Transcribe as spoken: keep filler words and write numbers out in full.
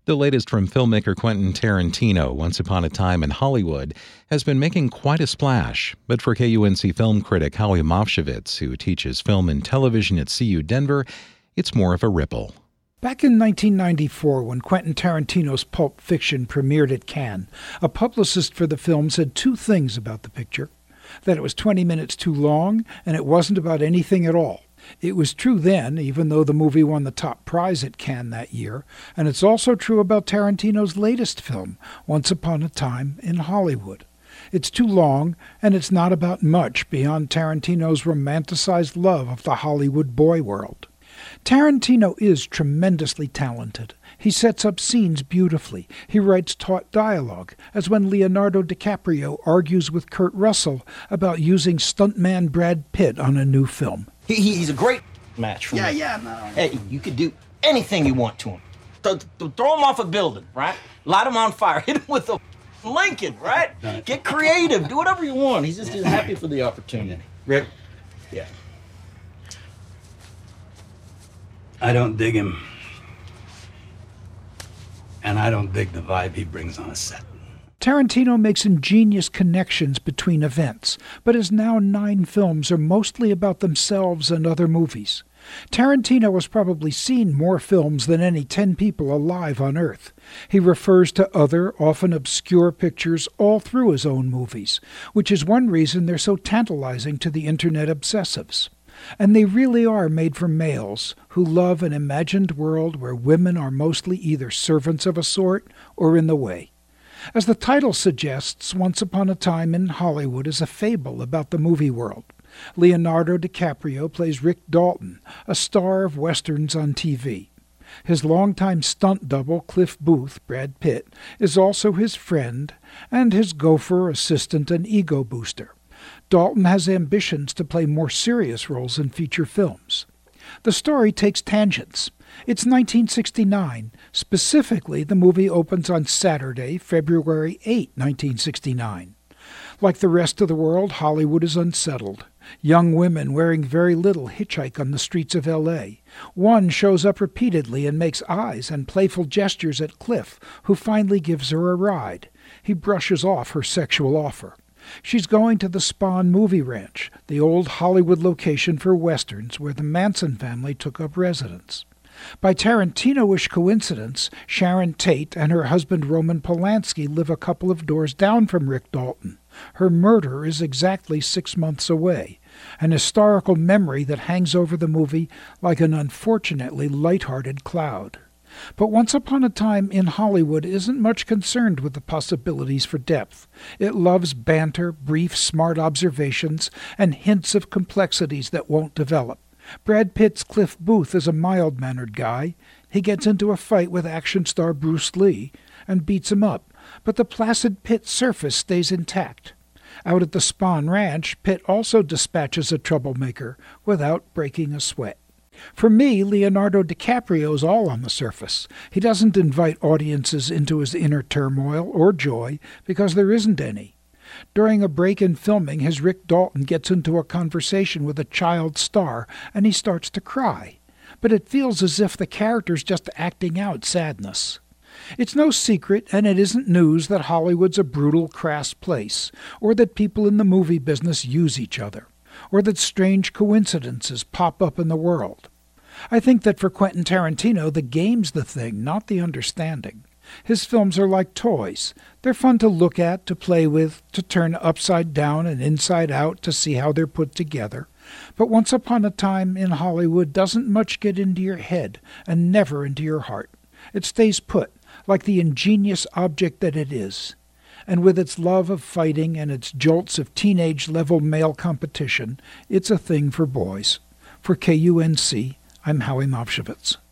The latest from filmmaker Quentin Tarantino, Once Upon a Time in Hollywood, has been making quite a splash. But for K U N C film critic Howie Mofshevitz, who teaches film and television at C U Denver, it's more of a ripple. Back in nineteen ninety-four, when Quentin Tarantino's Pulp Fiction premiered at Cannes, a publicist for the film said two things about the picture: that it was twenty minutes too long, and it wasn't about anything at all. It was true then, even though the movie won the top prize at Cannes that year, and it's also true about Tarantino's latest film, Once Upon a Time in Hollywood. It's too long, and it's not about much beyond Tarantino's romanticized love of the Hollywood boy world. Tarantino is tremendously talented. He sets up scenes beautifully. He writes taut dialogue, as when Leonardo DiCaprio argues with Kurt Russell about using stuntman Brad Pitt on a new film. He, he's a great match for yeah, me. Yeah, yeah, no. Hey, you could do anything you want to him. Th- th- throw him off a building, right? Light him on fire. Hit him with a Lincoln, right? Get creative. Do whatever you want. He's just, just happy for the opportunity. Rick? Yeah. I don't dig him. And I don't dig the vibe he brings on a set. Tarantino makes ingenious connections between events, but his now nine films are mostly about themselves and other movies. Tarantino has probably seen more films than any ten people alive on Earth. He refers to other, often obscure pictures all through his own movies, which is one reason they're so tantalizing to the internet obsessives. And they really are made for males who love an imagined world where women are mostly either servants of a sort or in the way. As the title suggests, Once Upon a Time in Hollywood is a fable about the movie world. Leonardo DiCaprio plays Rick Dalton, a star of westerns on T V. His longtime stunt double, Cliff Booth, Brad Pitt, is also his friend and his gopher, assistant, and ego booster. Dalton has ambitions to play more serious roles in feature films. The story takes tangents. It's nineteen sixty-nine. Specifically, the movie opens on Saturday, February eighth, nineteen sixty-nine. Like the rest of the world, Hollywood is unsettled. Young women wearing very little hitchhike on the streets of L A. One shows up repeatedly and makes eyes and playful gestures at Cliff, who finally gives her a ride. He brushes off her sexual offer. She's going to the Spahn Movie Ranch, the old Hollywood location for westerns where the Manson family took up residence. By Tarantino-ish coincidence, Sharon Tate and her husband Roman Polanski live a couple of doors down from Rick Dalton. Her murder is exactly six months away, an historical memory that hangs over the movie like an unfortunately light-hearted cloud. But Once Upon a Time in Hollywood isn't much concerned with the possibilities for depth. It loves banter, brief, smart observations, and hints of complexities that won't develop. Brad Pitt's Cliff Booth is a mild-mannered guy. He gets into a fight with action star Bruce Lee and beats him up, but the placid Pitt surface stays intact. Out at the Spahn Ranch, Pitt also dispatches a troublemaker without breaking a sweat. For me, Leonardo DiCaprio's all on the surface. He doesn't invite audiences into his inner turmoil or joy because there isn't any. During a break in filming, his Rick Dalton gets into a conversation with a child star and he starts to cry. But it feels as if the character's just acting out sadness. It's no secret, and it isn't news, that Hollywood's a brutal, crass place, or that people in the movie business use each other, or that strange coincidences pop up in the world. I think that for Quentin Tarantino, the game's the thing, not the understanding. His films are like toys. They're fun to look at, to play with, to turn upside down and inside out to see how they're put together. But Once Upon a Time in Hollywood doesn't much get into your head and never into your heart. It stays put, like the ingenious object that it is. And with its love of fighting and its jolts of teenage-level male competition, it's a thing for boys. For K U N C, I'm Howie Mofshevitz.